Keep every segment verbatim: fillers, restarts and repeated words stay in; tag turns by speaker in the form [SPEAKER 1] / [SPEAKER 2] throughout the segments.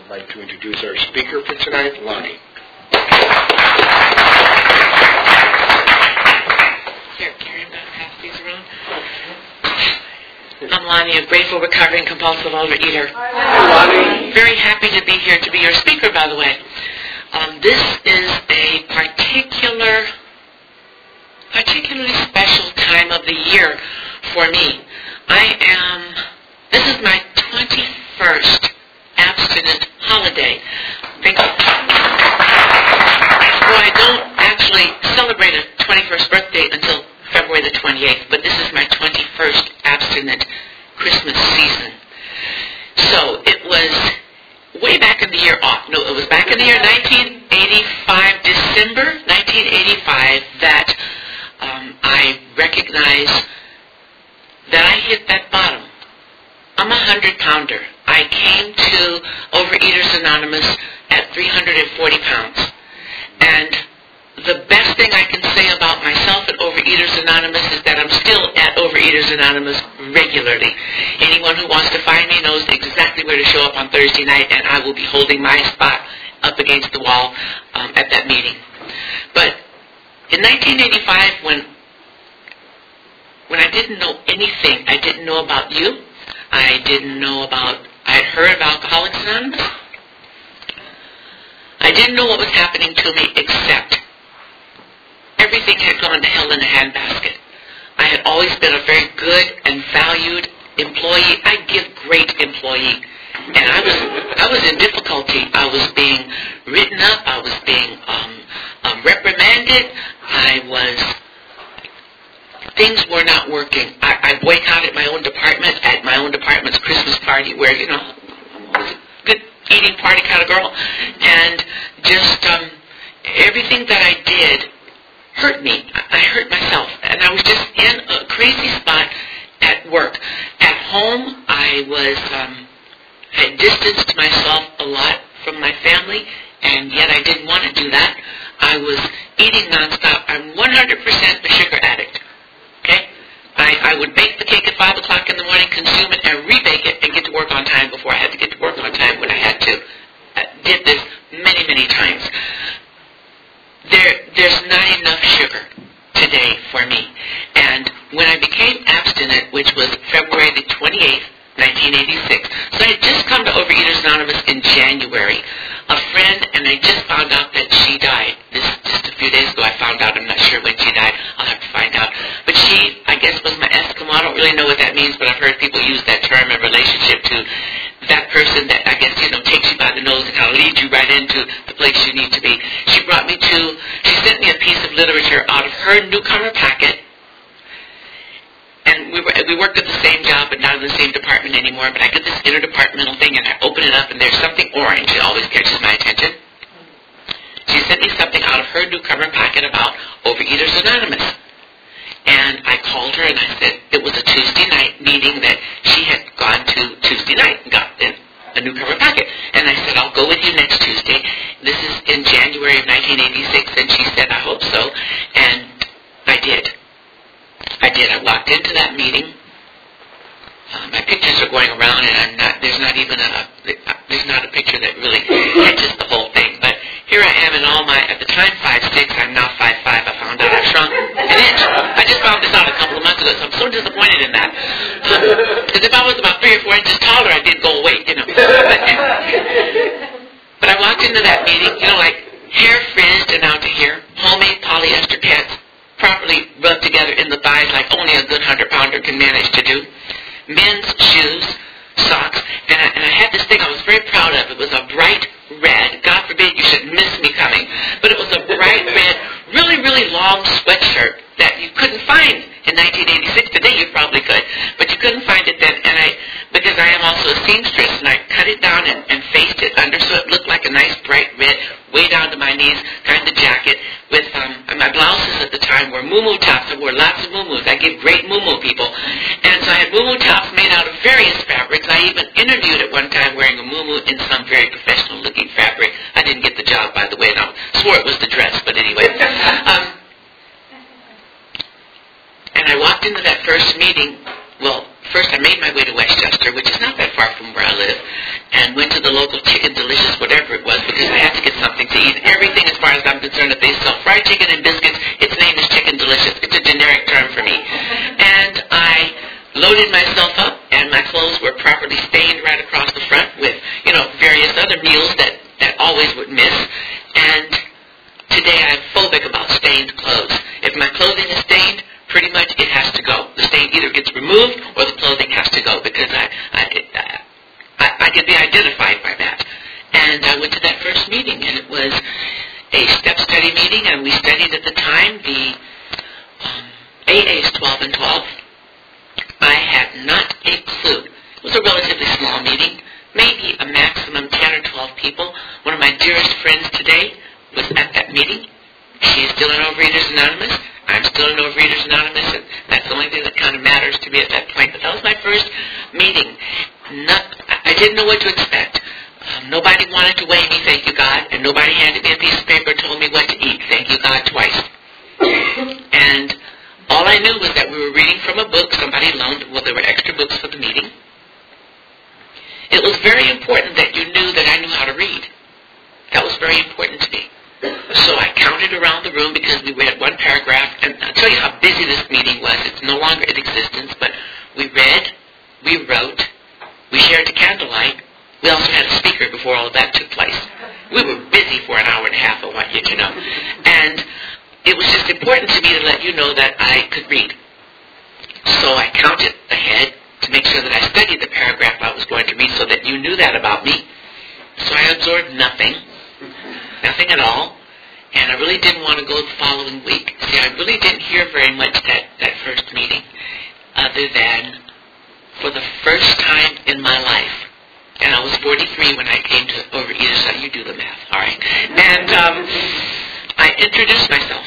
[SPEAKER 1] like to introduce our speaker for tonight, Lonnie.
[SPEAKER 2] Here, Carrie, I'm going to pass these around. I'm Lonnie, a grateful, recovering, compulsive overeater.
[SPEAKER 1] Hi, Lonnie.
[SPEAKER 2] Very happy to be here, to be your speaker, by the way. Um, this is a particular, particularly special time of the year for me. I am, this is my twenty-first abstinent holiday. Thank you. Well, I don't actually celebrate a twenty-first birthday until February the twenty-eighth, but this is my twenty-first abstinent Christmas season. So it was way back in the year, oh, no, it was back in the year nineteen eighty-five, December nineteen eighty-five, that um, I recognized that I hit that bottom. I'm a hundred-pounder. I came to Overeaters Anonymous at three hundred forty pounds. And the best thing I can say about myself at Overeaters Anonymous is that I'm still at Overeaters Anonymous regularly. Anyone who wants to find me knows exactly where to show up on Thursday night, and I will be holding my spot up against the wall um, at that meeting. But in nineteen eighty-five, when when I didn't know anything, I didn't know about you, I didn't know about, I had heard of Alcoholics Anonymous. I didn't know what was happening to me except everything had gone to hell in a handbasket. I had always been a very good and valued employee. I give great employee. And I was I was in difficulty. I was being written up. I was being um, um, reprimanded. I was... Things were not working. I, I boycotted my own department at my own department's Christmas party where, you know, I was a good eating party kind of girl. And just um, everything that I did hurt me. I hurt myself. And I was just in a crazy spot at work. At home, I was, um, I had distanced myself a lot from my family, and yet I didn't want to do that. I was eating nonstop. I'm one hundred percent a sugar addict. Okay? I, I would bake the cake at five o'clock in the morning, consume it, and rebake it, and get to work on time before I had to get to work on time when I had to. I did this many, many times. There, there's not enough sugar today for me. And when I became abstinent, which was February the twenty-eighth, nineteen eighty-six, so I had just come to Overeaters Anonymous in January. A friend, and I just found out that she died. This just a few days ago I found out. I'm not sure when she died. I'll have to find out. But she, I guess, was my Eskimo. I don't really know what that means, but I've heard people use that term in relationship to that person that, I guess, you know, takes you by the nose and kind of leads you right into the place you need to be. She brought me to, she sent me a piece of literature out of her newcomer packet. And we were, we worked at the same job, but not in the same department anymore. But I get this interdepartmental thing, and I open it up, and there's something orange. It always catches my attention. She sent me something out of her newcomer packet about Overeaters Anonymous. And I called her, and I said it was a Tuesday night meeting that she had gone to Tuesday night and got in a newcomer packet. And I said, I'll go with you next Tuesday. This is in January of nineteen eighty-six. And she said, I hope so. And I did. I did. I walked into that meeting. Uh, my pictures are going around, and I'm not. There's not even a. There's not a picture that really catches the whole thing. But here I am in all my. At the time, five six. I'm now five five. I found out I've shrunk an inch. I just found this out a couple of months ago, so I'm so disappointed in that. Because um, if I was about three or four inches taller, I did go weight, you know. But, but I walked into that meeting, you know, like hair frizzed and out to here, homemade polyester pants, properly rubbed together in the thighs like only a good hundred-pounder can manage to do. Men's shoes, socks, and I, and I had this thing I was very proud of. It was a bright red. God forbid you should miss me coming. But it was a bright red, really, really long sweatshirt that you couldn't find in nineteen eighty-six. Today you probably could, but you couldn't find it then. And I, because I am also a seamstress, and I cut it down and, and faced it under so it looked like a nice bright red, way down to my knees kind of jacket with um, my blouses at the time were moo-moo tops. I wore lots of moo-moos. I give great moo-moo people. And so I had moo-moo tops made out of various fabrics. I even interviewed at one time wearing a moo-moo in some very professional-looking fabric. I didn't get the job, by the way, and I swore it was the dress, but anyway. Um, and I walked into that first meeting. Well, first I made my way to Westchester, which is not that far from where I live, and went to the local Chicken Delicious restaurant, if they sell fried chicken and biscuits, its name is Chicken Delicious. It's a generic term for me. And I loaded myself up, and my clothes were properly stained right across the front with, you know, various other meals that, that always would miss. And today I'm phobic about stained clothes. If my clothing is stained, pretty much it has to go. The stain either gets removed or the clothing has to go because I, I, I, I can be identified by that. And I went to that first meeting, and it was a step study meeting, and we studied at the time the um, A A's twelve and twelve. I had not a clue. It was a relatively small meeting, maybe a maximum ten or twelve people. One of my dearest friends today was at that meeting. She is still in Overeaters Anonymous. I'm still in Overeaters Anonymous, and that's the only thing that kind of matters to me at that point. But that was my first meeting. Not, I didn't know what to expect. Um, nobody wanted to weigh me, thank you, God, and nobody handed me a piece of paper and told me what to eat, thank you, God, twice. And all I knew was that we were reading from a book somebody loaned. Well, there were extra books for the meeting. It was very important that you knew that I knew how to read. That was very important to me. So I counted around the room because we read one paragraph, and I'll tell you how busy this meeting was. It's no longer in existence, but we read, we wrote, we shared the candlelight. We also had a speaker before all of that took place. We were busy for an hour and a half, I want you to know. And it was just important to me to let you know that I could read. So I counted ahead to make sure that I studied the paragraph I was going to read so that you knew that about me. So I absorbed nothing, nothing at all, and I really didn't want to go the following week. See, I really didn't hear very much that, that first meeting, other than for the first time in my life, and I was forty-three when I came to Overeaters, so you do the math, all right? And um, I introduced myself.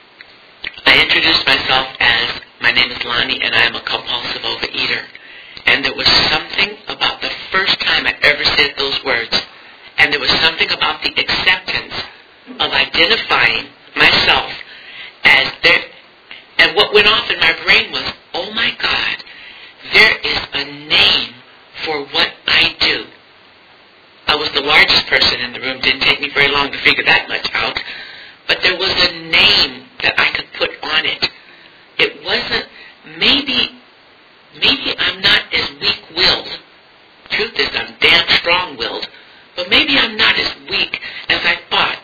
[SPEAKER 2] I introduced myself as, my name is Lonnie, and I am a compulsive overeater. And there was something about the first time I ever said those words, and there was something about the acceptance of identifying myself as there. And what went off in my brain was, oh my God, there is a name for what I do. I was the largest person in the room. Didn't take me very long to figure that much out. But there was a name that I could put on it. It wasn't, maybe, maybe I'm not as weak-willed. Truth is, I'm damn strong-willed. But maybe I'm not as weak as I thought.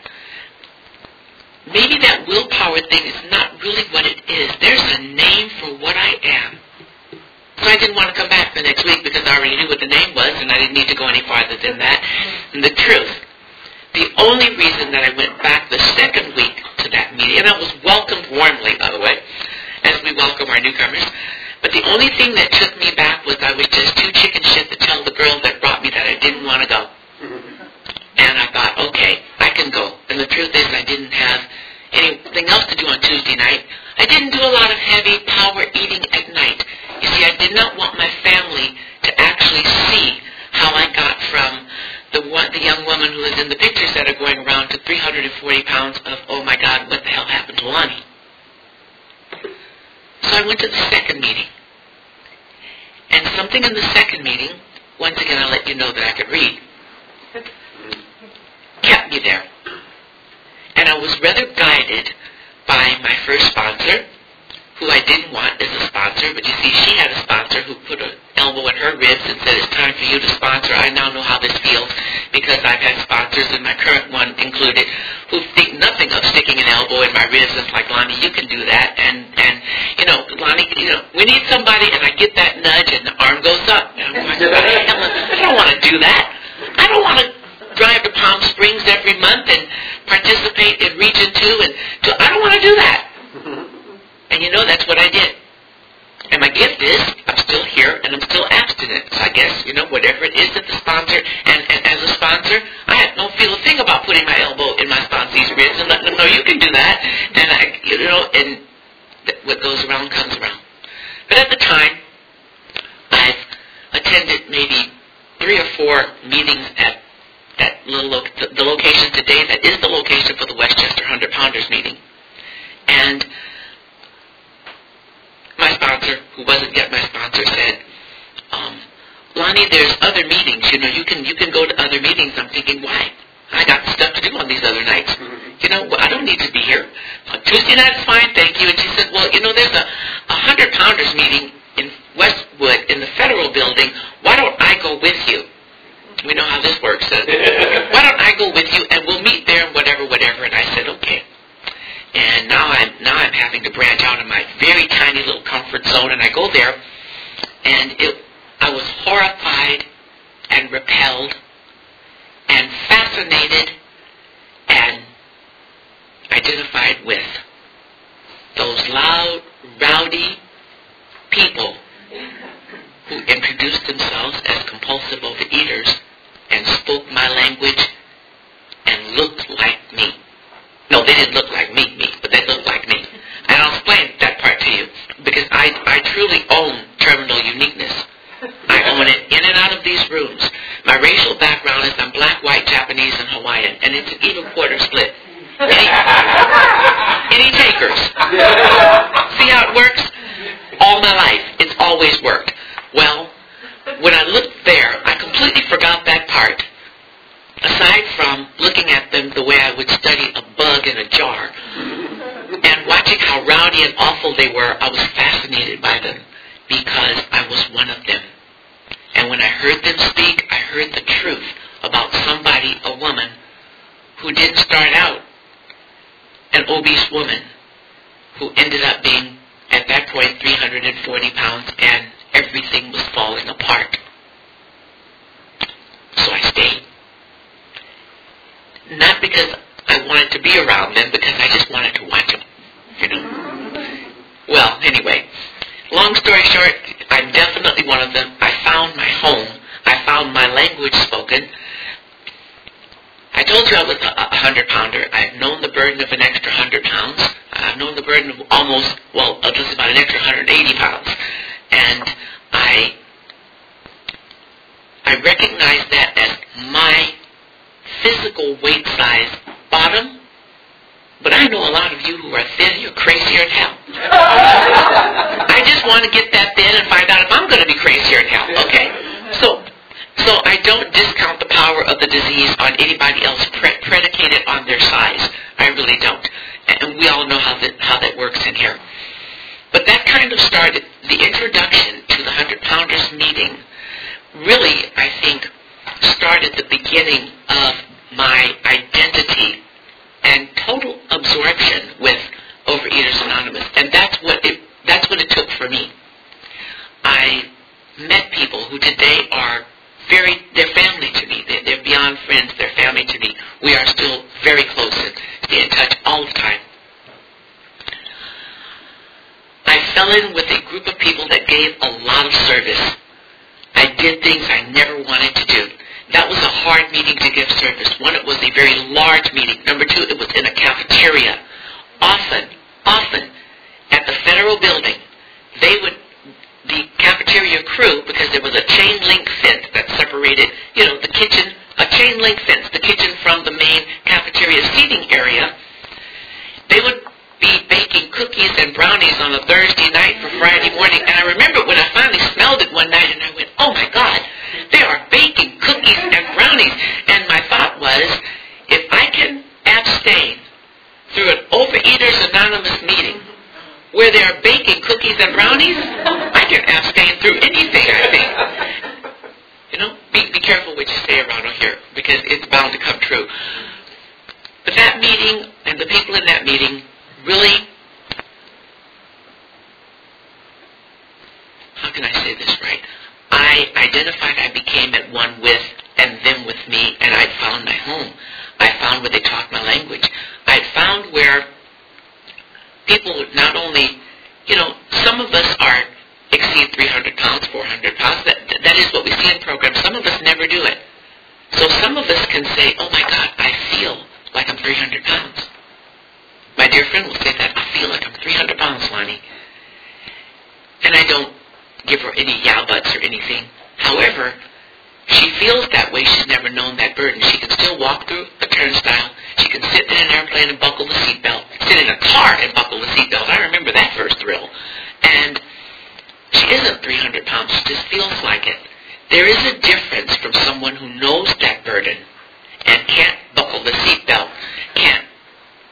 [SPEAKER 2] Maybe that willpower thing is not really what it is. There's a name for what I am. So I didn't want to come back the next week because I already knew what the name was, and I didn't need to go any farther than that. And the truth, the only reason that I went back the second week to that meeting, and I was welcomed warmly, by the way, as we welcome our newcomers, but the only thing that took me back was I was just too chicken shit to tell the girl that brought me that I didn't want to go. And I thought, okay, I can go. And the truth is I didn't have anything else to do on Tuesday night. I didn't do a lot of heavy power eating at night. You see, I did not want my family to actually see how I got from the one, the young woman who is in the pictures that are going around to three hundred forty pounds of, oh my God, what the hell happened to Lonnie? So I went to the second meeting. And something in the second meeting, once again I'll let you know that I could read, kept me there. And I was rather guided by my first sponsor, who I didn't want as a sponsor, but you see, she had a sponsor who put an elbow in her ribs and said, it's time for you to sponsor. I now know how this feels because I've had sponsors, and my current one included, who think nothing of sticking an elbow in my ribs. It's like, Lonnie, you can do that. And, and you know, Lonnie, you know, we need somebody, and I get that nudge, and the arm goes up. And I'm like, I don't want to do that. I don't want to drive to Palm Springs every month and participate in Region two. And so I don't want to do that. And you know, that's what I did. And my gift is, I'm still here and I'm still abstinent. So I guess, you know, whatever it is that the sponsor, and, and as a sponsor, I had no feel a thing about putting my elbow in my sponsee's ribs and letting them know you can do that. And I, you know, and th- what goes around comes around. But at the time, I've attended maybe three or four meetings at that little lo- the, the location today that is the location for the Westchester one hundred Pounders meeting. And my sponsor, who wasn't yet my sponsor, said, um, Lonnie, there's other meetings. You know, you can you can go to other meetings. I'm thinking, why? I got stuff to do on these other nights. You know, well, I don't need to be here. Uh, Tuesday night is fine, thank you. And she said, well, you know, there's a, a hundred-pounders meeting in Westwood in the Federal Building. Why don't I go with you? We know how this works. Uh, why don't I go with you, and we'll meet there and whatever, whatever. And I said, okay. And now I'm, now I'm having to branch out of my very tiny little comfort zone, and I go there, and it, I was horrified and repelled and fascinated and identified with those loud, rowdy people who introduced themselves as compulsive overeaters and spoke my language and looked like me. No, they didn't look like me, me, but they looked like me. And I'll explain that part to you, because I, I truly own terminal uniqueness. I own it in and out of these rooms. My racial background is I'm black, white, Japanese, and Hawaiian, and it's an even quarter split. Any, any takers? See how it works? All my life, it's always worked. Well, when I looked there, I completely forgot that part. Aside from looking at them the way I would study a bug in a jar, and watching how rowdy and awful they were, I was fascinated by them because I was one of them. And when I heard them speak, I heard the truth about somebody, a woman, who didn't start out an obese woman, who ended up being, at that point, three hundred forty pounds, and everything was falling apart. So I stayed. Not because I wanted to be around them, because I just wanted to watch them, you know. Well, anyway, long story short, I'm definitely one of them. I found my home. I found my language spoken. I told you I was a hundred-pounder. I've known the burden of an extra hundred pounds. I've known the burden of almost, well, just about an extra one hundred eighty pounds. And I, I recognize that as my physical weight size bottom, but I know a lot of you who are thin, you're crazier than hell. I just want to get that thin and find out if I'm going to be crazier than hell, okay? So, so I don't discount the power of the disease on anybody else pre- predicated on their size. I really don't. And we all know how that, how that works in here. But that kind of started, the introduction to the hundred-pounders meeting really, I think, started the beginning of my identity and total absorption with Overeaters Anonymous. And that's what it that's what it took for me. I met people who today are very, they're family to me. They're, they're beyond friends, they're family to me. We are still very close and stay in touch all the time. I fell in with a group of people that gave a lot of service. I did things I never wanted to do. That was a hard meeting to give service. One, it was a very large meeting. Number two, it was in a cafeteria. Often, often, at the Federal Building, they would, the cafeteria crew, because there was a chain link fence that separated, you know, the kitchen, a chain link fence, the kitchen from the main cafeteria seating area, they would be baking cookies and brownies on a Thursday night for Friday morning. And I remember when I finally smelled it one night and I went, oh my God, they are baking cookies and brownies. And my thought was, if I can abstain through an Overeaters Anonymous meeting where they are baking cookies and brownies, I can abstain through anything, I think. You know, be, be careful what you say around here, because it's bound to come true. But that meeting and the people in that meeting really, how can I say this right? I identified, I became at one with and them with me, and I'd found my home. I found where they talked my language. I'd found where people not only, you know, some of us are exceed three hundred pounds, four hundred pounds. That, that is what we see in programs. Some of us never do it. So some of us can say, oh my God, I feel like I'm three hundred pounds. My dear friend will say that, I feel like I'm three hundred pounds, Lonnie. And I don't give her any yeah buts or anything. However, she feels that way. She's never known that burden. She can still walk through a turnstile. She can sit in an airplane and buckle the seatbelt. Sit in a car and buckle the seatbelt. I remember that first thrill. And she isn't three hundred pounds. She just feels like it. There is a difference from someone who knows that burden and can't buckle the seatbelt, can't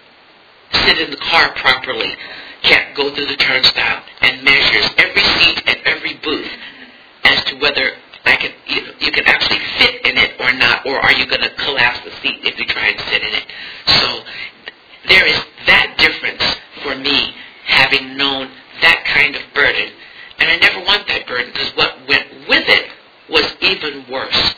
[SPEAKER 2] sit in the car properly, can't go through the turnstile, and measures every seat and every booth as to whether I can, you, know, you can actually fit in it or not, or are you going to collapse the seat if you try and sit in it. So there is that difference for me, having known that kind of burden. And I never want that burden, because what went with it was even worse.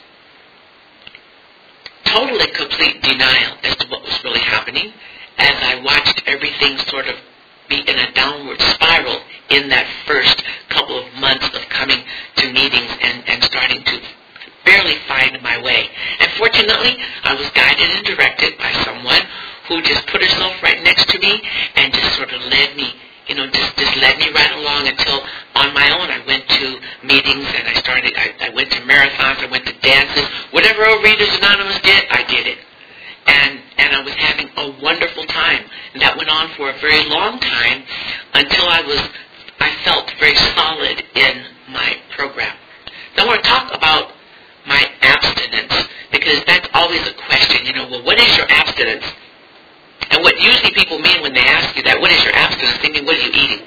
[SPEAKER 2] Total and complete denial as to what was really happening, as I watched everything sort of be in a downward spiral in that first couple of months of coming to meetings and, and starting to barely find my way. And fortunately, I was guided and directed by someone who just put herself right next to me and just sort of led me, you know, just, just led me right along until on my own I went to meetings and I started, I, I went to marathons, I went to dances. Whatever Readers Anonymous did, I did it. And and I was having a wonderful time. And that went on for a very long time until I was, I felt very solid in my program. Now I want to talk about my abstinence, because that's always a question, you know, well, what is your abstinence? And what usually people mean when they ask you that, what is your abstinence, they mean, what are you eating?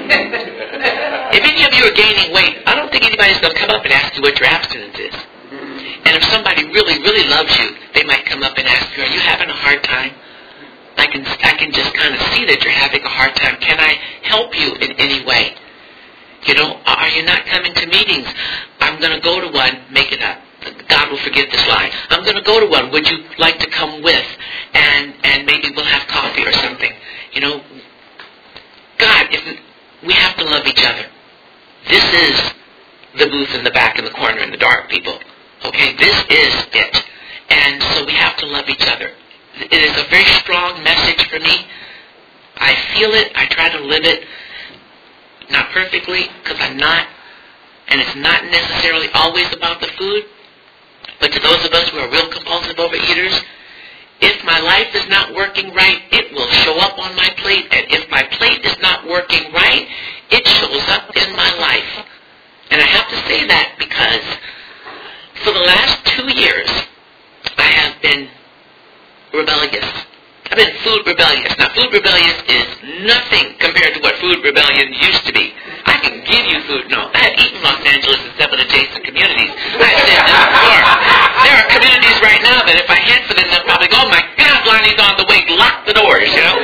[SPEAKER 2] If any of you are gaining weight, I don't think anybody's going to come up and ask you what your abstinence is. And if somebody really, really loves you, they might come up and ask you, are you having a hard time? I can, I can just kind of see that you're having a hard time. Can I help you in any way? You know, are you not coming to meetings? I'm going to go to one, make it up. God will forgive this lie. I'm going to go to one. Would you like to come with? And and maybe we'll have coffee or something. You know, God, if we have to love each other. This is the booth in the back in the corner in the dark, people. Okay, this is it. And so we have to love each other. It is a very strong message for me. I feel it. I try to live it. Not perfectly, because I'm not. And it's not necessarily always about the food. But to those of us who are real compulsive overeaters, if my life is not working right, it will show up on my plate. And if my plate is not working right, it shows up in my life. And I have to say that because for the last two years, I have been rebellious. I've been food rebellious. Now, food rebellious is nothing compared to what food rebellion used to be. I can give you food. No, I have eaten Los Angeles and seven adjacent communities. I've said this before. There are communities right now that if I head for them, they'll probably go, oh my God, Lonnie's on the way, lock the doors, you know.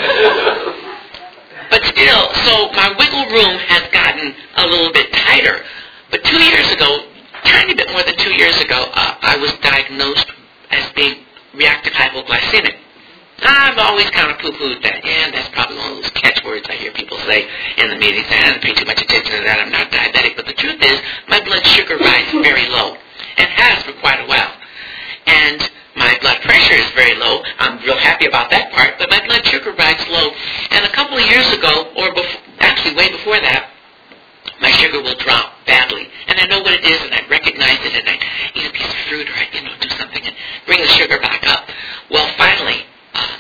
[SPEAKER 2] But still, so my wiggle room has gotten a little bit tighter. But two years ago, tiny bit more than two years ago, uh, I was diagnosed as being reactive hypoglycemic. I've always kind of poo-pooed that. Yeah, that's probably one of those catchwords I hear people say in the meetings. I don't pay too much attention to that. I'm not diabetic. But the truth is, my blood sugar rises very low, and has for quite a while. And my blood pressure is very low. I'm real happy about that part, but my blood sugar rises low. And a couple of years ago, or before, actually way before that, my sugar will drop badly. And I know what it is, and I recognize it, and I eat a piece of fruit, or I, you know, do something and bring the sugar back up. Well, finally, um,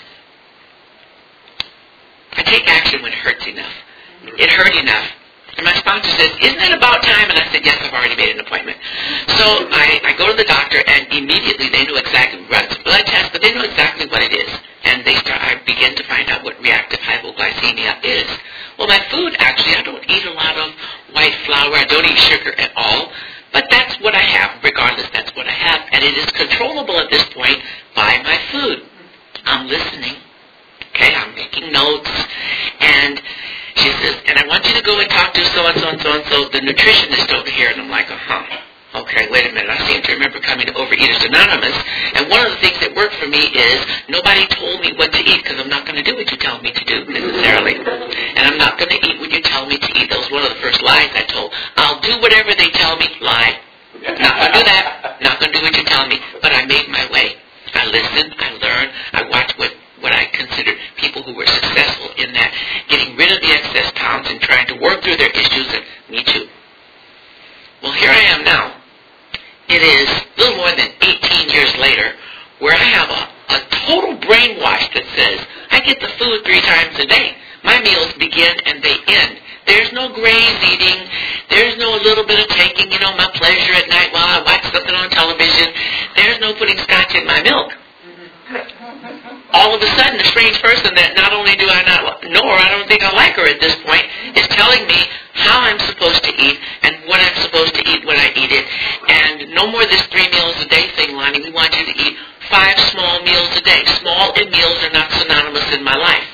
[SPEAKER 2] I take action when it hurts enough. It hurt enough. And my sponsor says, isn't it about time? And I said, yes, I've already made an appointment. So I, I go to the doctor, and immediately they know exactly, run some blood tests, but they know exactly what it is. And they start, I begin to find out what reactive hypoglycemia is. Well, my food, actually, I don't eat a lot of white flour. I don't eat sugar at all. But that's what I have. Regardless, that's what I have. And it is controllable at this point by my food. I'm listening. Okay, I'm making notes. And she says, and I want you to go and talk to so-and-so and so-and-so, the nutritionist over here. And I'm like, uh-huh. Okay, wait a minute. I seem to remember coming to Overeaters Anonymous. And one of the things that worked for me is nobody told me what to eat, because I'm not going to do what you tell me to do necessarily. And I'm not going to eat what you tell me to eat. That was one of the first lies I told. I'll do whatever they tell me. Lie. Not going to do that. Not going to do what you tell me. But I made my way. I listened. I learned. I watched what, what I considered people who were successful in that, getting rid of the excess pounds and trying to work through their issues. And me too. Well, here I am now. It is a little more than eighteen years later, where I have a, a total brainwash that says, I get the food three times a day. My meals begin and they end. There's no graze eating. There's no little bit of taking, you know, my pleasure at night while I watch something on television. There's no putting scotch in my milk. All of a sudden, a strange person that not only do I not or I don't think I like her at this point, is telling me how I'm supposed to eat and what I'm supposed to eat when I eat it. And no more this three meals a day thing, Lonnie. We want you to eat five small meals a day. Small and meals are not synonymous in my life.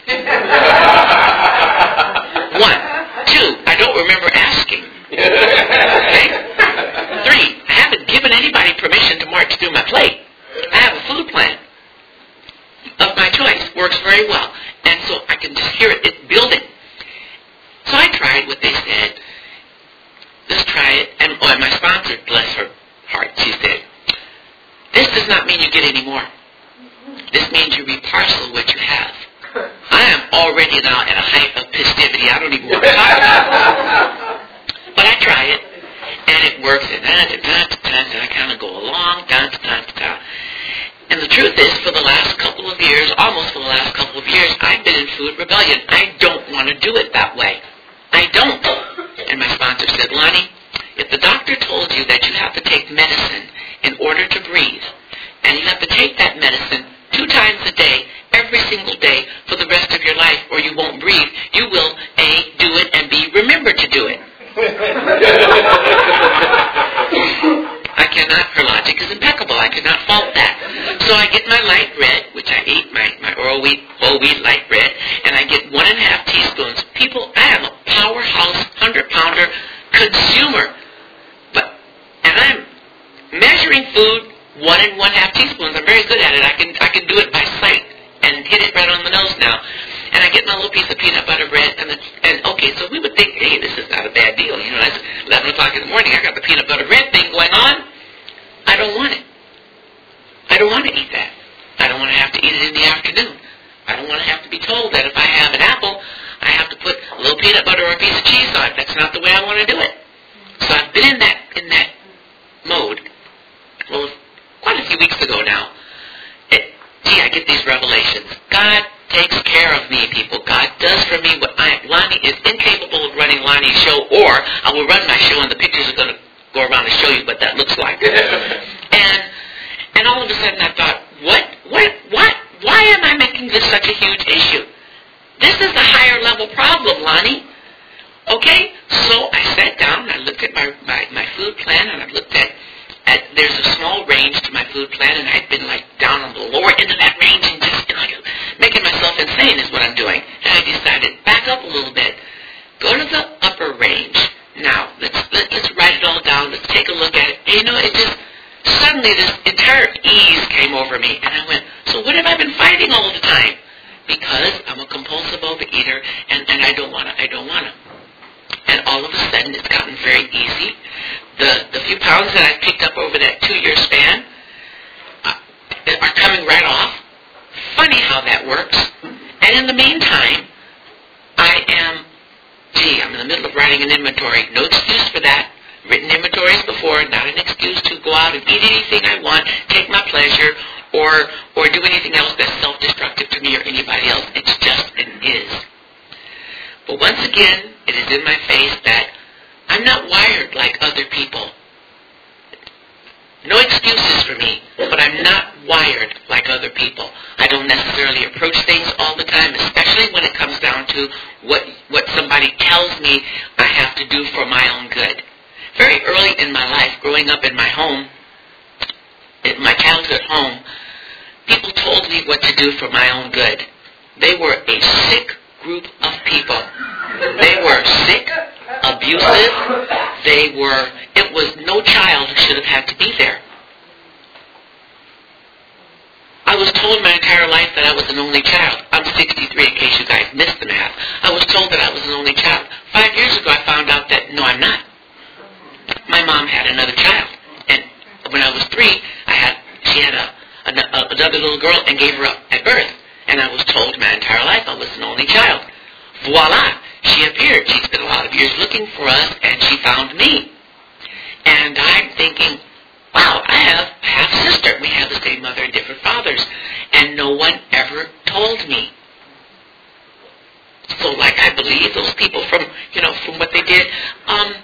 [SPEAKER 2] One. Two, I don't remember asking. Okay? Three, I haven't given anybody permission to march through my plate. I have a food plan of my choice. Works very well. And so I can just hear it, it building. So I tried what they said. Let's try it. And, oh, and my sponsor, bless her heart, she said, this does not mean you get any more. This means you reparcel what you have. I am already now at a height of festivity. I don't even want to talk about it. But I try it, and it works. And I kind of go along. And the truth is, for the last couple of years, almost for the last couple of years, I've been in food rebellion. I don't want to do it that way. I don't. And my sponsor said, Lonnie, if the doctor told you that you have to take medicine in order to breathe, and you have to take that medicine two times a day, every single day, for the rest of your life, or you won't breathe, you will, A, do it, and B, remember to do it. I cannot, her logic is impeccable. I cannot fault that. So I get my light bread, which I eat, my, my oral wheat, whole wheat light bread, and I get one and a half teaspoons. People, I am a powerhouse, hundred-pounder consumer. But, and I'm measuring food, one and one half teaspoons. I'm very good at it. I can I can do it by sight and hit it right on the nose now. And I get my little piece of peanut butter bread, and, it's, and okay, so we would think, hey, this is not a bad deal. You know, it's eleven o'clock in the morning. I got the peanut butter bread thing going on. I don't want it. I don't want to eat that. I don't want to have to eat it in the afternoon. I don't want to have to be told that if I have an apple, I have to put a little peanut butter or a piece of cheese on it. That's not the way I want to do it. So I've been in that in that mode. Well, quite a few weeks ago now. It, gee, I get these revelations. God takes care of me, people. God does for me what I... Lonnie is incapable of running Lonnie's show, or I will run my show and the pictures are going to go around and show you what that looks like. and and all of a sudden I thought, what, what, what, why am I making this such a huge issue? This is a higher level problem, Lonnie. Okay? So I sat down and I looked at my, my, my food plan, and I looked at At, there's a small range to my food plan, and I've been like down on the lower end of that range and just, you know, making myself insane is what I'm doing. And I decided, back up a little bit. Go to the upper range. Now, let's let, let's write it all down. Let's take a look at it. And, you know, it just, suddenly this entire ease came over me. And I went, so what have I been fighting all the time? Because I'm a compulsive overeater, and, and I don't want to, I don't want to. And all of a sudden, it's gotten very easy. The the few pounds that I've picked up over that two-year span uh, are coming right off. Funny how that works. And in the meantime, I am, gee, I'm in the middle of writing an inventory. No excuse for that. Written inventories before, not an excuse to go out and eat anything I want, take my pleasure, or or do anything else that's self-destructive to me or anybody else. It's just an is. But once again, it is in my face that I'm not wired like other people. No excuses for me, but I'm not wired like other people. I don't necessarily approach things all the time, especially when it comes down to what what somebody tells me I have to do for my own good. Very early in my life, growing up in my home, in my childhood home, people told me what to do for my own good. They were a sick group of people. They were sick, abusive. They were, it was no child who should have had to be there. I was told my entire life that I was an only child. I'm sixty-three in case you guys missed the math. I was told that I was an only child. Five years ago I found out that no, I'm not. My mom had another child. And when I was three, I had, she had a, a, another little girl and gave her up at birth. And I was told my entire life I was an only child. Voila! She appeared. She spent a lot of years looking for us, and she found me. And I'm thinking, wow, I have a half-sister. We have the same mother and different fathers. And no one ever told me. So like I believe those people from, you know, from what they did. Um,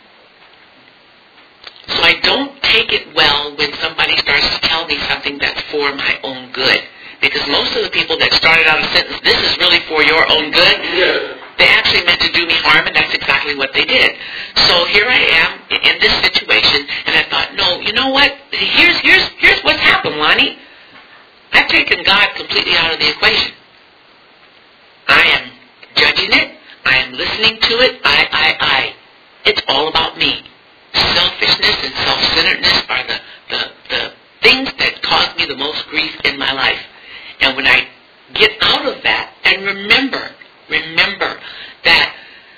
[SPEAKER 2] so I don't take it well when somebody starts to tell me something that's for my own good. Because most of the people that started out a sentence, this is really for your own good, they actually meant to do me harm, and that's exactly what they did. So here I am in this situation, and I thought, no, you know what? Here's here's here's what's happened, Lonnie. I've taken God completely out of the equation. I am judging it. I am listening to it. I, I, I. It's all about me. Selfishness and self-centeredness are the, the, the things that cause me the most grief in my life. And when I get out of that and remember, remember that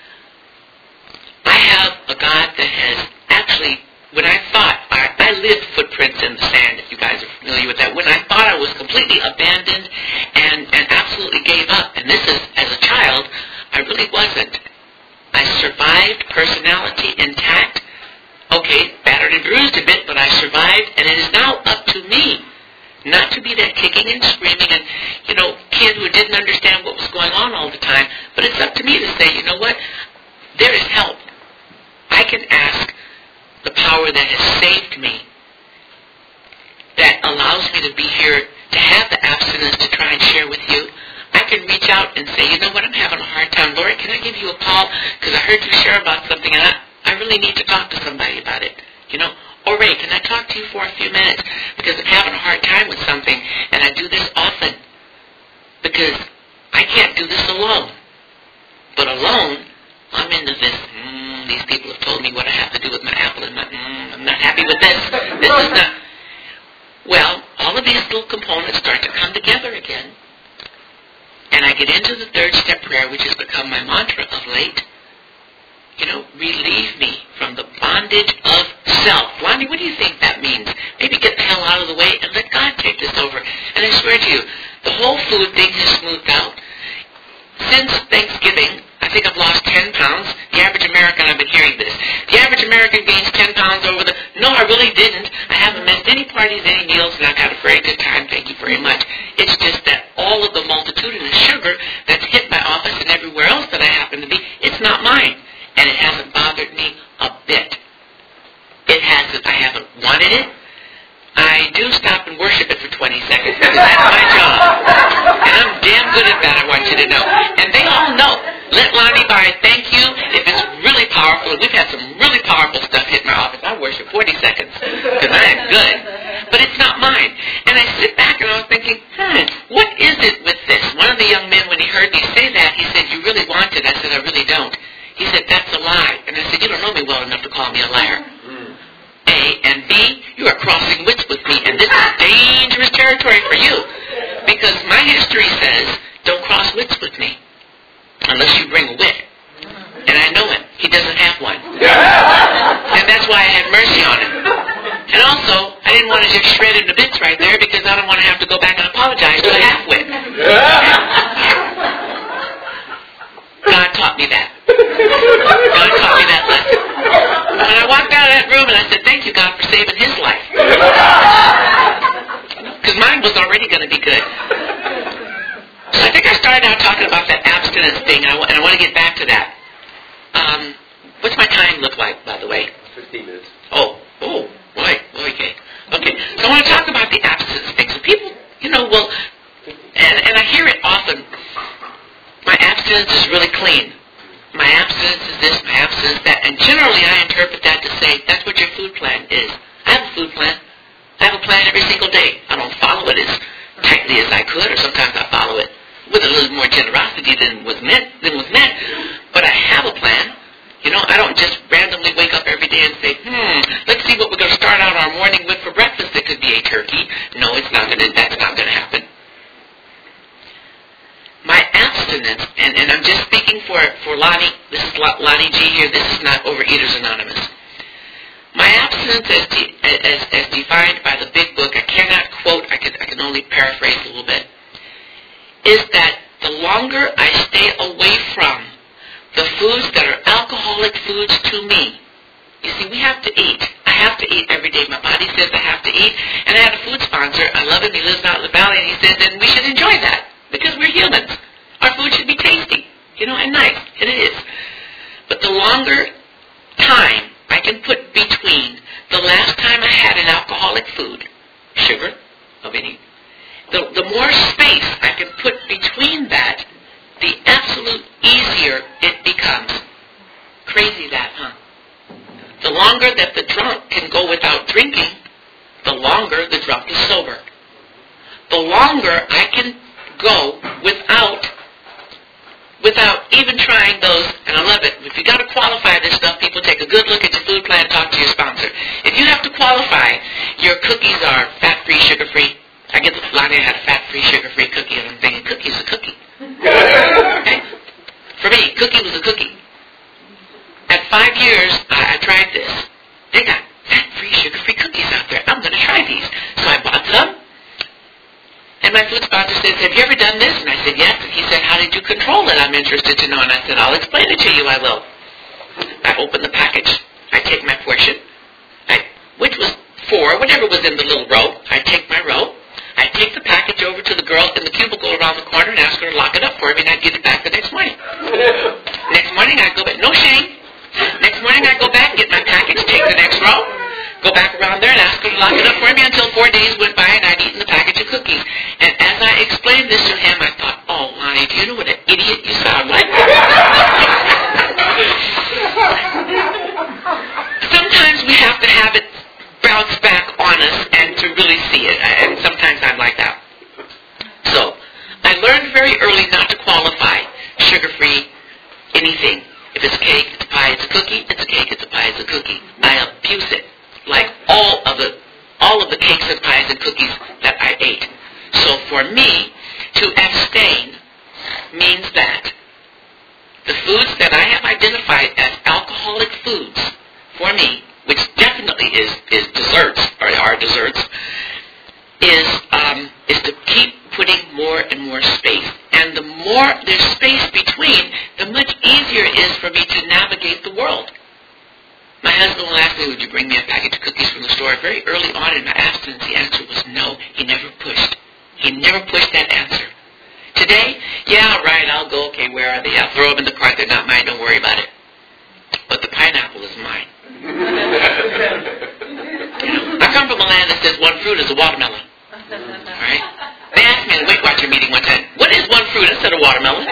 [SPEAKER 2] I have a God that has actually, when I thought, I, I lived footprints in the sand, if you guys are familiar with that, when I thought I was completely abandoned and, and absolutely gave up, and this is, as a child, I really wasn't. I survived, personality intact, okay, battered and bruised a bit, but I survived, and it is now up to me not to be that kicking and screaming and, you know, kid who didn't understand what was going on all the time, but it's up to me to say, you know what, there is help. I can ask the power that has saved me, that allows me to be here, to have the abstinence to try and share with you. I can reach out and say, you know what, I'm having a hard time. Lori, can I give you a call? Because I heard you share about something, and I, I really need to talk to somebody about it. You know, or Ray, can I talk to you for a few minutes? Because I'm having a hard time with something, and I do this often. Because I can't do this alone. But alone, I'm into this, mm, these people have told me what I have to do with my apple, and my, mm, I'm not happy with this. This is not. Well, all of these little components start to come together again. And I get into the third step prayer, which has become my mantra of late. You know, relieve me from the bondage of self. Lonnie, what do you think that means? Maybe get the hell out of the way and let God take this over. And I swear to you, the whole food thing has smoothed out. Since Thanksgiving, I think I've lost ten pounds. The average American, I've been hearing this. The average American gains ten pounds over the... No, I really didn't. I haven't missed any parties, any meals, and I've had a very good time. Thank you very much. It's just that all of the multitudinous sugar that's hit my office and everywhere else that I happen to be, it's not mine. And it hasn't bothered me a bit. It hasn't. I haven't wanted it. I do stop and worship it for twenty seconds because that's my job. And I'm damn good at that, I want you to know. And they all know. Let Lonnie buy it. Thank you. If it's really powerful, we've had some really powerful stuff hit my office. I worship forty seconds because I am good. But it's not mine. And I sit back and I was thinking, hmm, what is it with this? One of the young men, when he heard me say that, he said, you really want it? I said, I really don't. He said, that's a lie. And I said, you don't know me well enough to call me a liar. Mm. A, and B, you are crossing wits with me, and this is dangerous territory for you. Because my history says, don't cross wits with me unless you bring a wit. And I know him. He doesn't have one. And that's why I had mercy on him. And also, I didn't want to just shred him to bits right there because I don't want to have to go back and apologize to a half-wit. God taught me that. God taught me that lesson. When I walked out of that room and I said, thank you, God, for saving his life. Because mine was already going to be good. So I think I started out talking about that abstinence thing, and I, and I want to get back to that. Um, what's my time look like, by the way?
[SPEAKER 1] fifteen minutes.
[SPEAKER 2] Oh, oh, boy, okay. Okay, so I want to talk about the abstinence thing. So people, you know, will, and, and I hear it often, my abstinence is really clean. My abstinence is this, my abstinence is that. And generally I interpret that to say, that's what your food plan is. I have a food plan. I have a plan every single day. I don't follow it as tightly as I could, or sometimes I follow it with a little more generosity than was meant, than was meant. But I have a plan. You know, I don't just randomly wake up every day and say, hmm, let's see what we're going to start out our morning with for breakfast. It could be a turkey. No, it's not going to, that's not going to happen. My abstinence, and, and I'm just speaking for, for Lonnie, this is Lonnie G here, this is not Overeaters Anonymous. My abstinence as, de, as, as defined by the big book, I cannot quote, I can, I can only paraphrase a little bit, is that the longer I stay away from the foods that are alcoholic foods to me. You see, we have to eat. I have to eat every day. My body says I have to eat. And I had a food sponsor. I love him. He lives out in the valley. And he says, and we should enjoy that. Because we're humans. Our food should be tasty, you know, and nice. And it is. But the longer time I can put between the last time I had an alcoholic food, sugar, of any, the, the more longer I can go without without even trying those, and I love it. If you got to qualify this stuff, people take a good look at your food plan, talk to your sponsor. If you have to qualify, your cookies are fat-free, sugar-free. I get the Lonnie had a fat-free, sugar-free cookie, and I'm thinking, cookie's a cookie. Okay? For me, cookie was a cookie. At five years, I, I tried this. They got fat-free, sugar-free cookies out there. I'm going to try these. So I bought some. And my food sponsor says, have you ever done this? And I said, yes. And he said, how did you control it? I'm interested to know. And I said, I'll explain it to you. I will. I open the package. I take my portion, I, which was four, whatever was in the little row. I take my row. I take the package over to the girl in the cubicle around the corner and ask her to lock it up for me, and I'd get it back the next morning. Next morning, I'd go back. No shame. Next morning, I'd go back, get my package, take the next row, go back around there and ask her to lock it up for me until four days went by and I'd eaten the package of cookies. And as I explained this to him, I thought, oh, Lonnie, do you know what an idiot you sound like? Sometimes we have to have it bounce back on us and to really see it. And sometimes I'm like that. So, I learned very early not to qualify sugar-free anything. If it's a cake, it's a pie, it's a cookie, it's a cake, it's a pie, it's a cookie. I abuse it. Like all of the all of the cakes and pies and cookies that I ate. So for me, to abstain means that the foods that I have identified as alcoholic foods for me, which definitely is, is desserts, or are desserts, is um, is to keep putting more and more space. And the more there's space between, the much easier it is for me to navigate the world. My husband will ask me, would you bring me a package of cookies from the store? Very early on in my abstinence, the answer was no. He never pushed. He never pushed that answer. Today, yeah, right, I'll go. Okay, where are they? I'll throw them in the cart. They're not mine. Don't worry about it. But the pineapple is mine. You know, I come from a land that says one fruit is a watermelon. All right? They asked me in the Weight Watcher meeting one time, what is one fruit? I said a watermelon.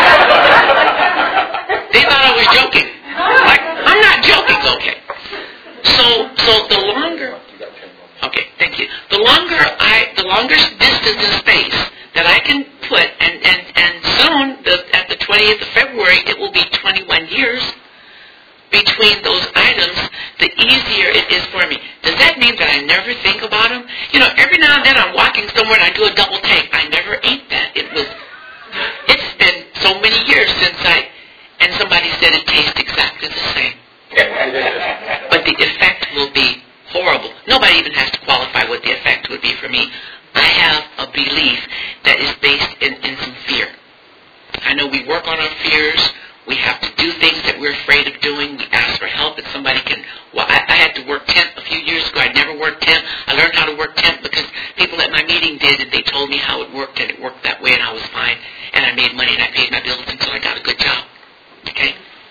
[SPEAKER 2] They thought I was joking. Like, I'm not joking, okay. So, so the longer, okay, thank you. The longer I, the longer distance in space that I can put, and, and, and soon, the, at the twentieth of February, it will be twenty-one years between those items, the easier it is for me. Does that mean that I never think about them? You know, every now and then I'm walking somewhere and I do a double take. I never ate that. It was, it's been so many years since I, and somebody said it tastes exactly the same. But the effect will be horrible. Nobody even has to qualify what the effect would be for me. I have a belief that is based in, in some fear. I know we work on our fears. We have to do things that we're afraid of doing. We ask for help, and somebody can... Well, I, I had to work temp a few years ago. I never worked temp. I learned how to work temp because people at my meeting did, and they told me how it worked, and it worked that way, and I was fine. And I made money, and I paid my bills until I got a good job. Okay?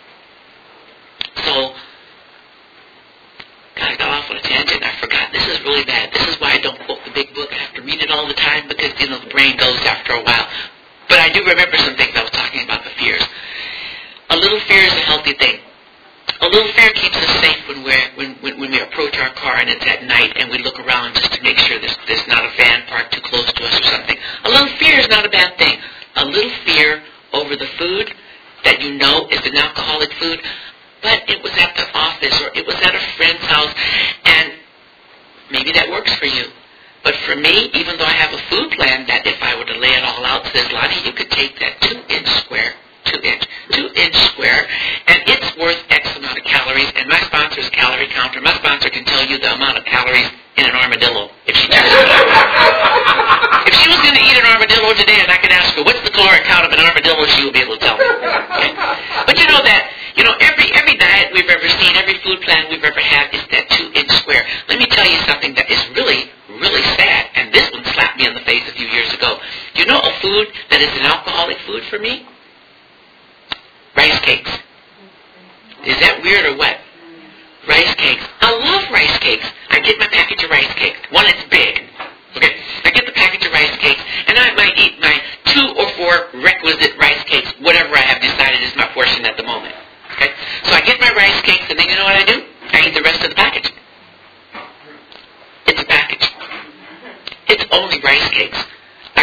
[SPEAKER 2] So, God, I got off on a tangent. I forgot. This is really bad. This is why I don't quote the big book. I have to read it all the time because, you know, the brain goes after a while. But I do remember some things I was talking about, the fears. A little fear is a healthy thing. A little fear keeps us safe when we're when, when, when we approach our car and it's at night and we look around just to make sure there's, there's not a van parked too close to us or something. A little fear is not a bad thing. A little fear over the food that you know is an alcoholic food, but it was at the office or it was at a friend's house, and maybe that works for you. But for me, even though I have a food plan that if I were to lay it all out, says, Lonnie, you could take that two-inch square, two-inch, two-inch square, and it's worth X amount of calories, and my sponsor is a calorie counter. My sponsor can tell you the amount of calories in an armadillo if she chose to. If she was going to eat an armadillo today and I could ask her, what's the caloric count of an armadillo, she would be able to tell me. Okay? But you know that, you know, every every diet we've ever seen, every food plan we've ever had is that two-inch square. Let me tell you something that is really, really sad, and this one slapped me in the face a few years ago. You know a food that is an alcoholic food for me? Rice cakes. Is that weird or what? Rice cakes. I love rice cakes. I get my package of rice cakes. One that's big. Okay? I get the package of rice cakes, and I might eat my two or four requisite rice cakes, whatever I have decided is my portion at the moment. Okay? So I get my rice cakes, and then you know what I do? I eat the rest of the package. It's a package. It's only rice cakes.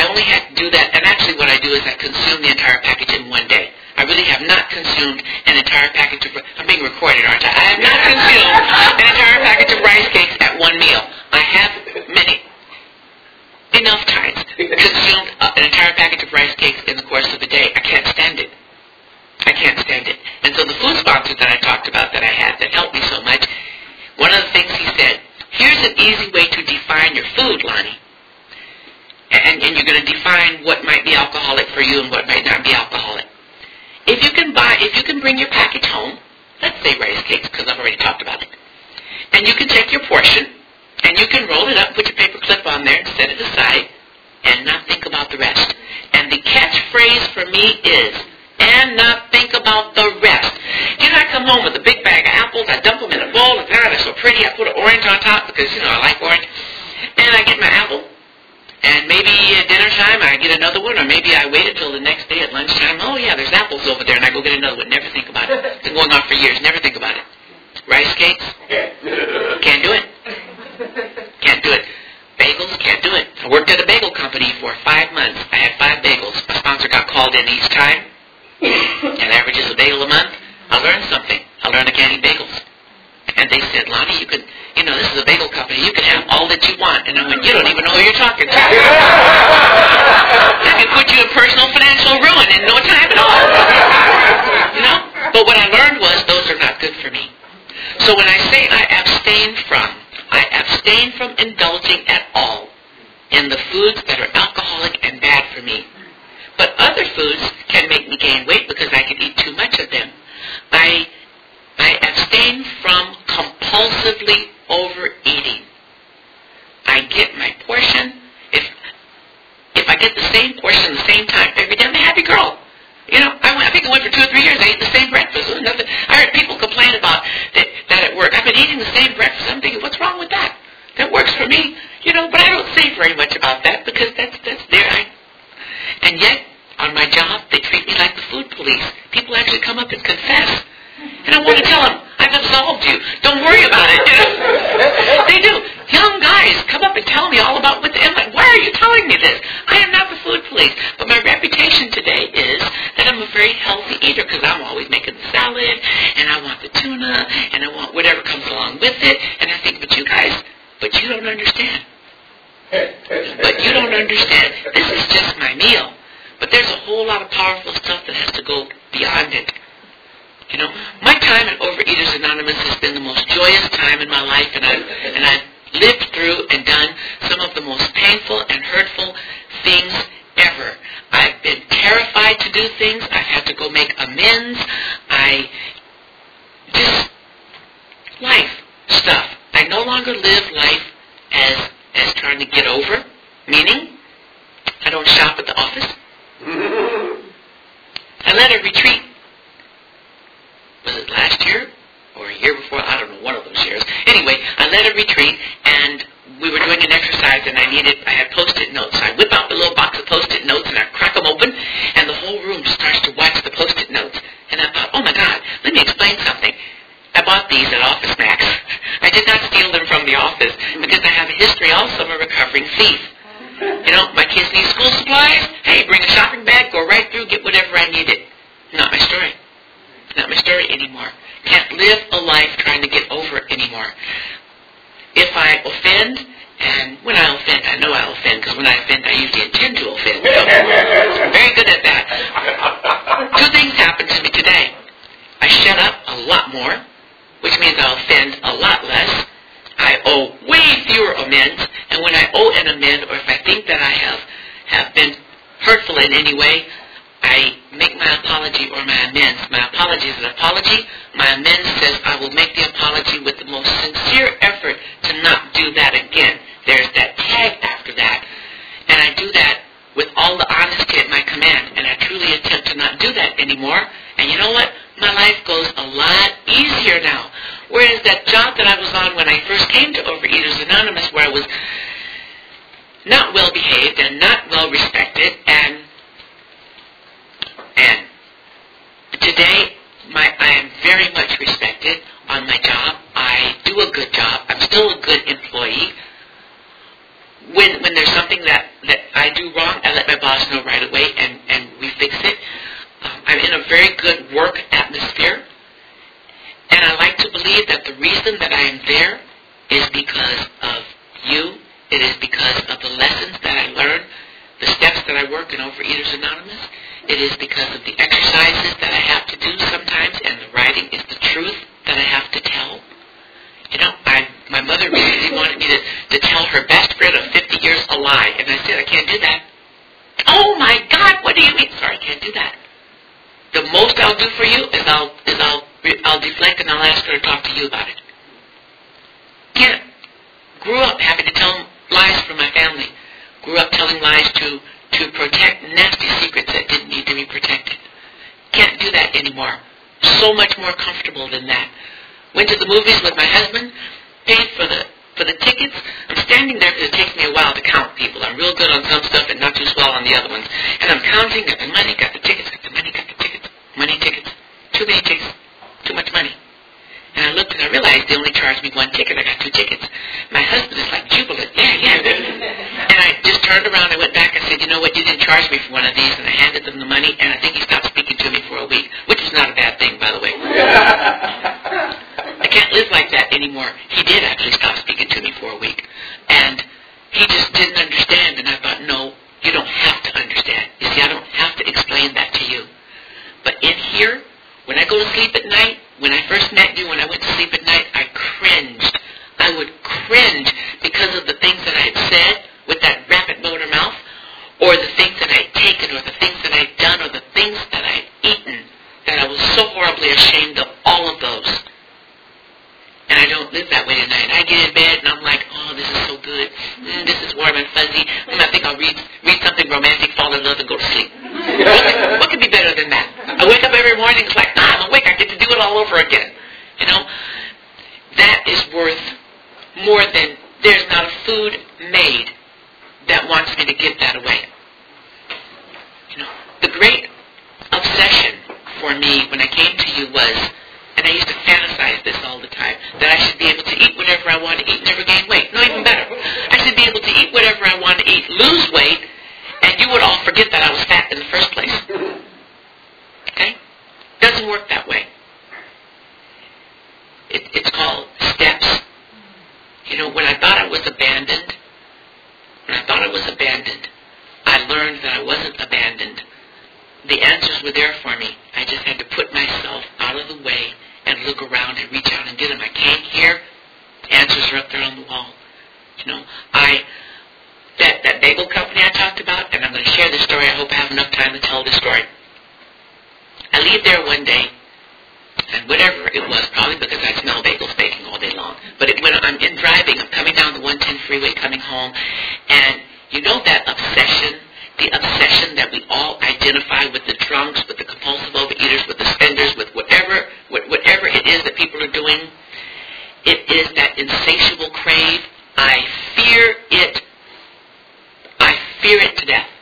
[SPEAKER 2] is I consume the entire package in one day. I really have not consumed an entire package of, I'm being recorded, aren't I? I have not consumed an entire package of rice cakes at one meal. I have many, enough times, consumed uh, an entire package of rice cakes in the course of a day. I can't stand it. I can't stand it. And so the food sponsor that I talked about that I had that helped me so much, one of the things he said, here's an easy way to define your food, Lonnie. And, and you're going to define what might be alcoholic for you and what might not be alcoholic. If you can buy, if you can bring your package home, let's say rice cakes, because I've already talked about it, and you can take your portion, and you can roll it up, put your paper clip on there, and set it aside, and not think about the rest. And the catchphrase for me is, and not think about the rest. You know, I come home with a big bag of apples, I dump them in a bowl, and God, they're so pretty, I put an orange on top, because, you know, I like orange, and I get my apple, and maybe at dinner time I get another one, or maybe I wait until the next day at lunchtime, oh yeah, there's apples over there, and I go get another one, never think about it. It's been going on for years, never think about it. Rice cakes? Can't do it. Can't do it. Bagels? Can't do it. I worked at a bagel company for five months. I had five bagels. My sponsor got called in each time, and averages a bagel a month. I learned something. I learned I can't eat bagels. And they said, Lonnie, you could, you know, this is a bagel company. You can have all that you want. And I went, you don't even know who you're talking to. I can put you in personal financial ruin in no time at all. You know? But what I learned was those are not good for me. So when I say I abstain from, I abstain from indulging at all in the foods that are alcoholic and bad for me. But other foods can make me gain weight because I can eat too much of them. I I abstain from compulsively overeating. I get my portion. If if I get the same portion at the same time every day, I'm a happy girl. You know, I, went, I think I went for two or three years. I ate the same breakfast. Nothing. I heard people complain about that, that at work. I've been eating the same breakfast. I'm thinking, what's wrong with that? That works for me. You know, but I don't say very much about that because that's that's there. I, and yet, on my job, they treat me like the food police. People actually come up and confess. And I want to tell them, I've absolved you. Don't worry about it. You know? They do. Young guys come up and tell me all about what they're like. Why are you telling me this? I am not the food police. But my reputation today is that I'm a very healthy eater because I'm always making the salad, and I want the tuna, and I want whatever comes along with it. And I think, but you guys, but you don't understand. But you don't understand. This is just my meal. But there's a whole lot of powerful stuff that has to go beyond it. You know, my time at Overeaters Anonymous has been the most joyous time in my life, and I've, and I've lived through and done some of the most painful and hurtful things ever. I've been terrified to do things. I've had to go make amends. I just, life stuff. I no longer live life as, as trying to get over, meaning I don't shop at the office. I led a retreat. Was it last year or a year before? I don't know, one of those years. Anyway, I led a retreat, and we were doing an exercise, and I needed, I had Post-it notes. So I whip out the little box of Post-it notes, and I crack them open, and the whole room starts to watch the Post-it notes. And I thought, oh my God, let me explain something. I bought these at Office Max. I did not steal them from the office, because I have a history also of a recovering thief. You know, my kids need school supplies. Hey, bring a shopping bag, go right through, get whatever I needed. Not my story. Not my story anymore. Can't live a life trying to get over it anymore. If I offend, and when I offend, I know I offend, because when I offend, I usually intend to offend. So I'm very good at that. Two things happened to me today. I shut up a lot more, which means I offend a lot less. I owe way fewer amends, and when I owe an amend, or if I think that I have, have been hurtful in any way, I make my apology or my amends. My apology is an apology. My amends says I will make the apology with the most sincere effort to not do that again. There's that tag after that. And I do that with all the honesty at my command. And I truly attempt to not do that anymore. And you know what? My life goes a lot easier now. Whereas that job that I was on when I first came to Overeaters Anonymous, where I was not well behaved and not well respected, and And today, my, I am very much respected on my job. I do a good job. I'm still a good employee. When when there's something that, that I do wrong, I let my boss know right away, and, and that I work in Overeaters Anonymous, it is because of the exercises that I have to do sometimes, and the writing is the truth that I have to tell. You know, I my mother really wanted me to, to tell her best friend of fifty years a lie, and I said, I can't do that. Oh my God, what do you mean? Sorry, I can't do that. The most I'll do for you is I'll is I'll I'll deflect and I'll ask her to talk to you about it. Can't. Grew up having to tell lies from my family. Grew up telling lies to to protect nasty secrets that didn't need to be protected. Can't do that anymore. So much more comfortable than that. Went to the movies with my husband, paid for the for the tickets. I'm standing there because it takes me a while to count people. I'm real good on some stuff and not too swell on the other ones. And I'm counting, got the money, got the tickets, got the money, got the tickets, money tickets, too many tickets, too much money. And I looked and I realized they only charged me one ticket. I got two tickets. My husband is like jubilant. Yeah, yeah. And I just turned around and went back and said, you know what, you didn't charge me for one of these. And I handed them the money, and I think he stopped speaking to me for a week, which is not a bad thing, by the way. I can't live like that anymore. He did actually stop speaking to me for a week. And he just didn't understand, and I thought, no, you don't have to understand. You see, I don't have to explain that to you. But in here, when I go to sleep at night, when I first met you, when I went to sleep at night, I cringed. I would cringe because of the things that I had said with that rapid motor mouth, or the things that I had taken, or the things that I had done, or the things that I had eaten, that I was so horribly ashamed of all of those. And I don't live that way tonight. I get in bed and I'm like, oh, this is so good. Mm, this is warm and fuzzy. Mm, I think I'll read read something romantic, fall in love, and go to sleep. What could, what could be better than that? I wake up every morning, it's like, ah, I'm awake. I get to do it all over again. You know, that is worth more than, there's not a food made that wants me to give that away. You know, the great obsession for me when I came to you was, and I used to fantasize this all the time, that I should be able to eat whatever I want to eat, never gain weight. No, even better. I should be able to eat whatever I want to eat, lose weight, and you would all forget that I was fat in the first place. Okay? Doesn't work that way. It, it's called steps. You know, when I thought I was abandoned, when I thought I was abandoned, I learned that I wasn't abandoned. The answers were there for me. I just had to put myself out of the way and look around and reach out and get them. I came here, answers are up there on the wall. You know, I, that, that bagel company I talked about, and I'm going to share this story. I hope I have enough time to tell this story. I leave there one day, and whatever it was, probably because I smell bagels baking all day long. But it, when I'm in driving, I'm coming down the one ten freeway coming home, and you know that obsession, the obsession that we all identify with the drunks, with the compulsive overeaters, with the spenders, with whatever, whatever it is that people are doing. It is that insatiable crave. I fear it. I fear it to death.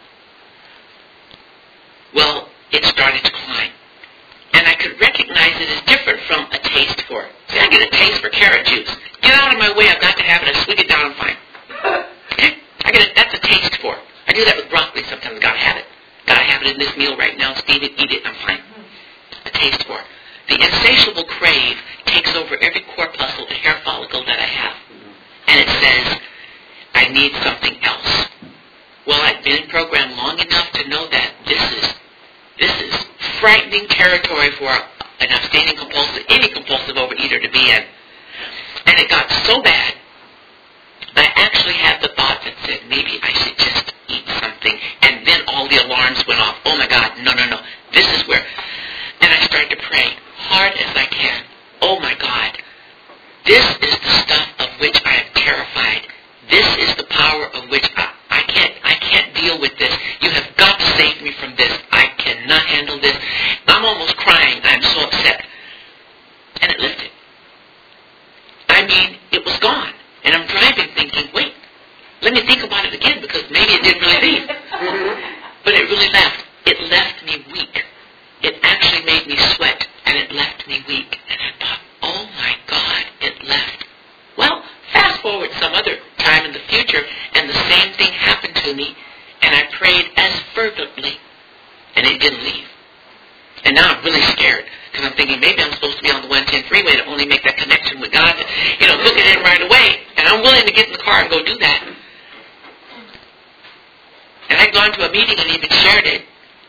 [SPEAKER 2] Well, it started to climb. And I could recognize it as different from a taste for it. See, I get a taste for carrot juice. Get out of my way, I've got to have it. I swig it down, I'm fine. Okay? I get a, that's a taste for it. I do that with broccoli sometimes. Gotta have it. Gotta have it in this meal right now. Steam it, eat it, I'm fine. A taste for it. The insatiable crave takes over every corpuscle and hair follicle that I have. And it says, I need something else. Well, I've been in program long enough to know that this is this is frightening territory for an abstaining compulsive, any compulsive overeater to be in. And it got so bad, I actually had the thought that said, maybe I should just eat something. And then all the alarms went off. Oh my God, no, no, no. This is where. And I started to pray hard as I can. Oh my God, this is the stuff of which I am terrified. This is the power of which I, I can't I can't deal with this. You have got to save me from this. I cannot handle this. I'm almost crying. I'm so upset. And it lifted. I mean, it was gone. And I'm driving thinking, wait, let me think about it again because maybe it didn't really leave. But it really left. It left me weak. It actually made me sweat, and it left me weak. And I thought, oh my God, it left. Well, fast forward some other time in the future, and the same thing happened to me, and I prayed as fervently, and it didn't leave. And now I'm really scared, because I'm thinking maybe I'm supposed to be on the one ten freeway to only make that connection with God, to, you know, hook it in right away. And I'm willing to get in the car and go do that. And I had gone to a meeting and even shared it.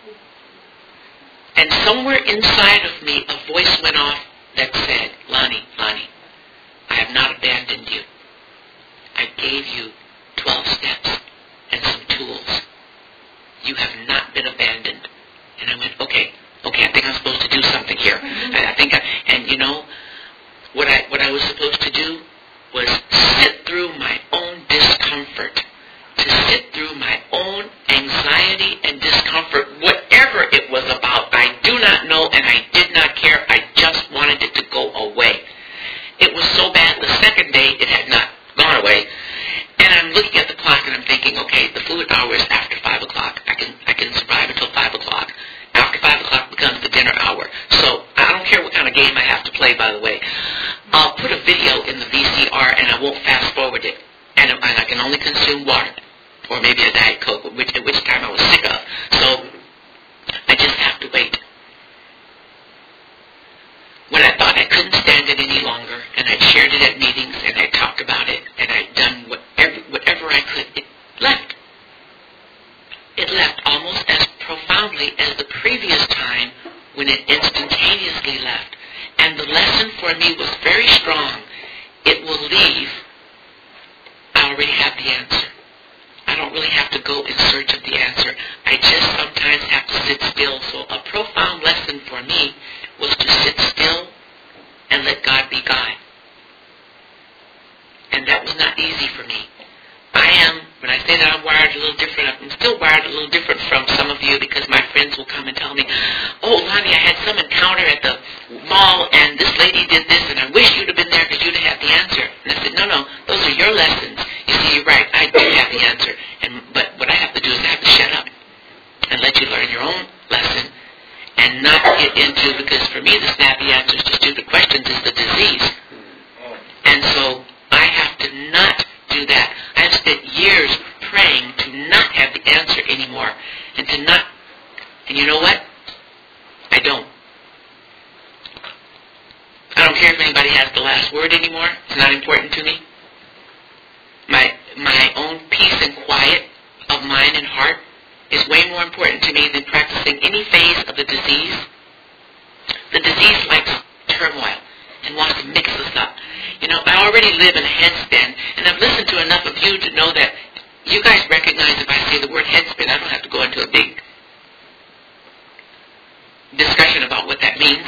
[SPEAKER 2] And somewhere inside of me, a voice went off that said, Lonnie, Lonnie, I have not abandoned you. I gave you twelve steps and some tools. You have not been abandoned. And I went, okay, okay, I think I'm supposed to do something here. I, I think I, and you know, what I, what I was supposed to do was sit through my own discomfort, to sit through my own anxiety and discomfort, whatever it was about. I do not know, and I did not care. I just wanted it to go away. It was so bad. The second day, it had not gone away. And I'm looking at the clock, and I'm thinking, okay, the food hour is after five o'clock. I can I can survive until five o'clock. After five o'clock becomes the dinner hour. So I don't care what kind of game I have to play, by the way. I'll put a video in the V C R, and I won't fast forward it. And, and I can only consume water, or maybe a Diet Coke, which, at which time I was sick of. So I just have to wait. When I thought I couldn't stand it any longer, and I'd shared it at meetings, and I talked about it, and I'd done whatever, whatever I could, it left. It left almost as profoundly as the previous time when it instantaneously left. And the lesson for me was very strong. It will leave. I already have the answer. I don't really have to go in search of the answer. I just sometimes have to sit still. So a profound lesson for me was to sit still and let God be God. And that was not easy for me. I am, when I say that I'm wired a little different, I'm still wired a little different from some of you, because my friends will come and tell me, oh, Lonnie, I had some encounter at the mall, and this lady did this, and I wish you'd have been there because you'd have had the answer. And I said, no, no, those are your lessons. You see, you're right, I do have the answer. And But what I have to do is I have to shut up and let you learn your own lesson and not get into, because for me the snappy answers to stupid questions is the disease. And so I have to not do that. I have spent years praying to not have the answer anymore, and to not, and you know what? I don't. I don't care if anybody has the last word anymore. It's not important to me. My my own peace and quiet of mind and heart is way more important to me than practicing any phase of the disease. The disease likes turmoil and wants to mix us up. You know, I already live in a headspin, and I've listened to enough of you to know that you guys recognize if I say the word headspin, I don't have to go into a big discussion about what that means.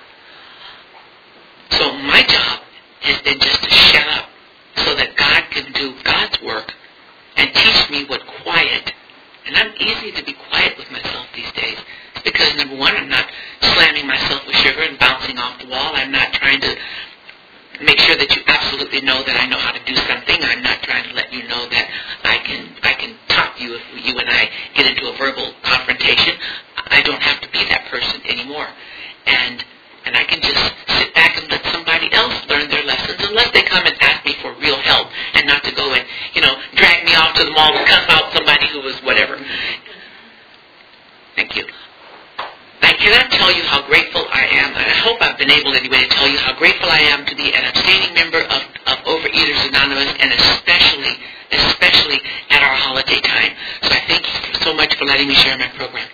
[SPEAKER 2] So my job has been just to shut up so that God can do God's work and teach me what quiet. And I'm easy to be quiet with myself these days. It's because, number one, I'm not slamming myself with sugar and bouncing off the wall. I'm not trying to make sure that you absolutely know that I know how to do something. I'm not trying to let you know that I can I can top you if you and I get into a verbal confrontation. I don't have to be that person anymore. And and I can just sit back and let somebody else learn their lessons, unless they come and ask me for real help, and not to go and, you know, drag me off to the mall and cuss out somebody who was whatever. Thank you. I cannot tell you how grateful I am, and I hope I've been able anyway to tell you how grateful I am to be an abstaining member of, of Overeaters Anonymous, and especially, especially at our holiday time. So I thank you so much for letting me share my program.